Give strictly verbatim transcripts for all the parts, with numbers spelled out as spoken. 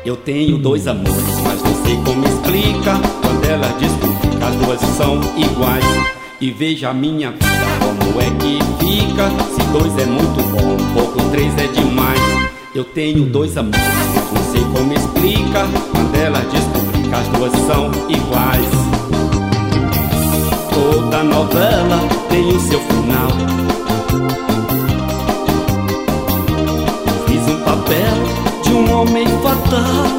Eu tenho dois amores, mas não sei como explica. Quando ela descobre que as duas são iguais. E veja a minha vida, como é que fica. Se dois é muito bom, um pouco três é demais. Eu tenho dois amores, mas não sei como explica. Quando ela descobre que as duas são iguais. Toda novela tem o seu final. Fiz um papel de um homem fatal.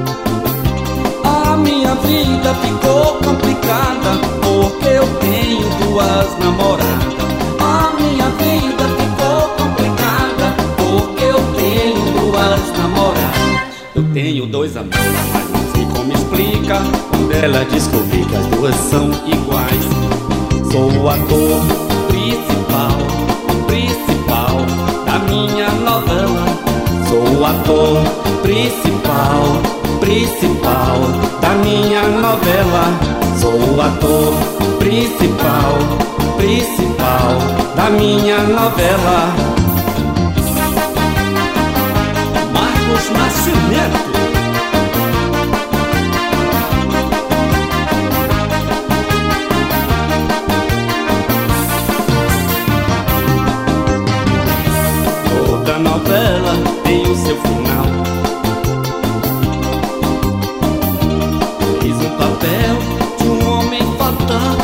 A minha vida ficou complicada porque eu tenho duas namoradas. A minha vida ficou complicada porque eu tenho duas namoradas. Eu tenho dois amores, mas não sei como explica. Quando ela descobri que as duas são iguais. Sou o ator principal, principal da minha novela. Sou o ator principal, principal da minha novela. Sou o ator principal, principal da minha novela. Marcos Nascimento. Toda novela tem o seu final. Fiz um papel de um homem fatal.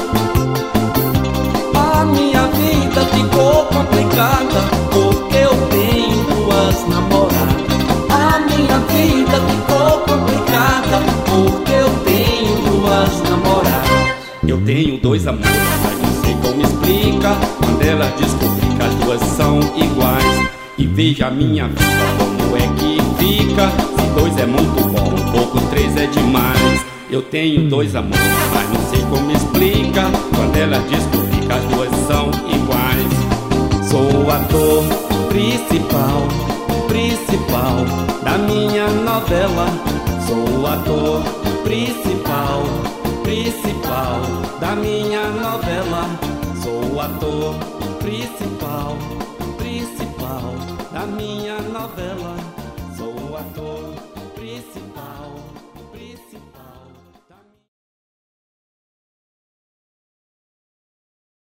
A minha vida ficou complicada porque eu tenho duas namoradas. A minha vida ficou complicada porque eu tenho duas namoradas. Eu tenho dois amores, mas não sei como explica. Quando ela descobri que as duas são iguais. E veja a minha vida, como é que fica. Se dois é muito bom, um pouco três é demais. Eu tenho dois amores, mas não sei como explica. Quando ela descobri que as duas são iguais. Sou o ator principal, principal da minha novela. Sou o ator principal, principal da minha novela. Sou o ator principal.